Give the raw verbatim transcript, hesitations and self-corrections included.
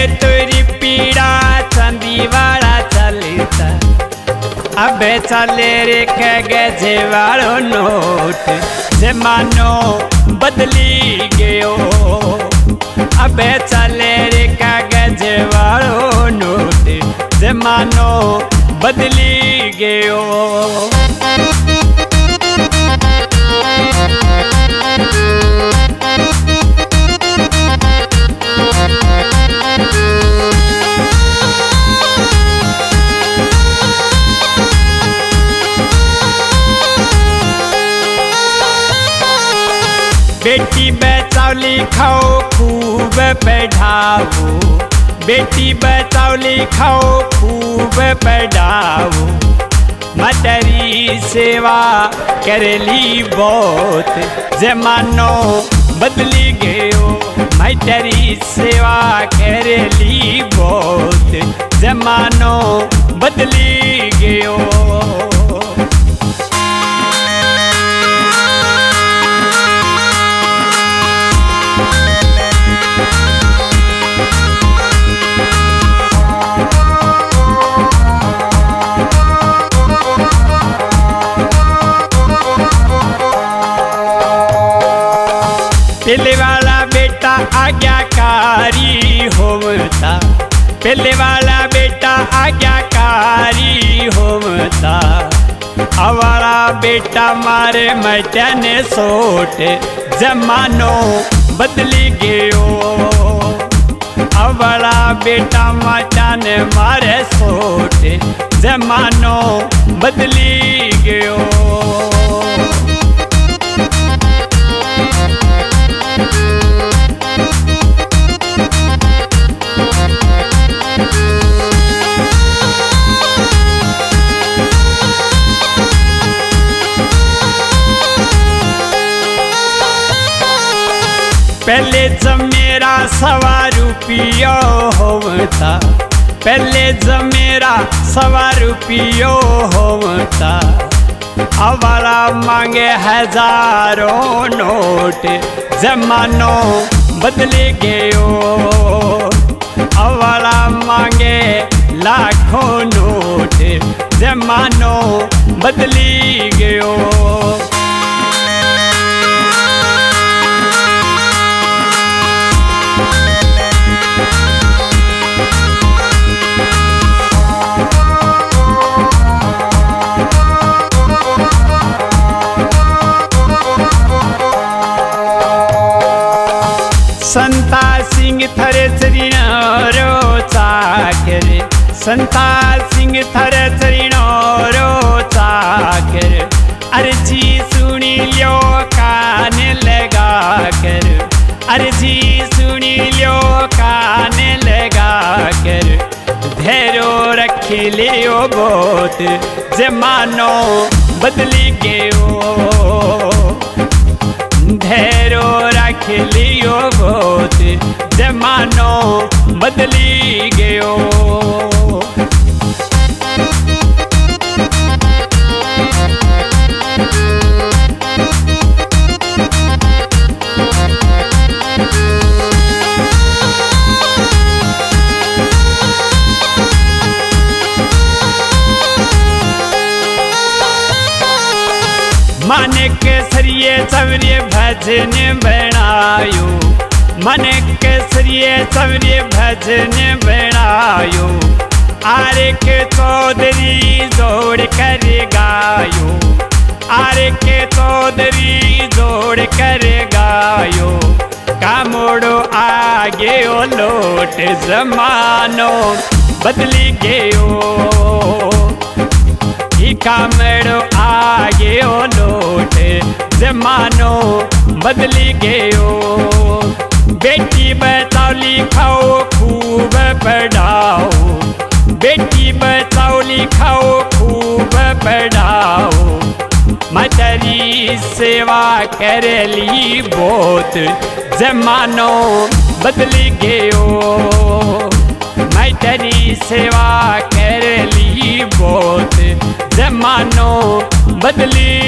तुरी पीड़ा चांदी वाला चलता, अबे चले रे कागजे वालो नोट, जमानो बदली गयो। अबे चले रे कागजे वालो नोट, जमानो बदली गयो। बेटी बचाओ लिखाओ खूब पढ़ाओ, बेटी बचाओ लिखाओ खूब पढ़ाओ, मातरी सेवा करेली बहुत, जमानो बदली गयो। मातरी सेवा करेली बहुत, जमानो बदली गयो। पहले वाला बेटा आज्ञाकारी होता, पहले वाला बेटा आज्ञाकारी होता, हमारा बेटा मारे मटने सोट, जमानो बदली गयो। हमारा बेटा मटने मारे सोट, जमानो बदली गयो। पहले जमेरा सवा रुपयो होता, पहले जमेरा सवा रुपयो होता, हमारा मांगे हजारों नोट, जमानो बदली गयो। हमारा मांगे लाखों नोट, जमानो बदली गयो। संता सिंह थरे चरिणो चाकर, संता सिंह थरे चरिणो चाकर, अर्जी सुनी लियो कान लगा कर, अर्जी सुनी लियो कान लगा कर, धैर्य रख लियो बहुत, जमानो बदली गयो। धैर्य रख लियो बहुत, जमानो बदली गयो। मानिक सरिये सवरिये भजन बनायो, मानिक सरिये सवरिये भजन बनायो, आरे के चौधरी जोड़ कर गायो, आरे के चौधरी जोड़ कर गायो। कामोड़ो आगे ओ लोट, जमानो बदली गयो। कामड़ो आगे ओ लोट, जमानो बदली गयो। बेटी बचाओ लिखाओ खूब पढ़ाओ, बेटी बचाओ लिखाओ खूब पढ़ाओ, मातरी सेवा करेली बहुत, जमानो बदली गयो। मातरी सेवा करेली बहुत, जमानो बदली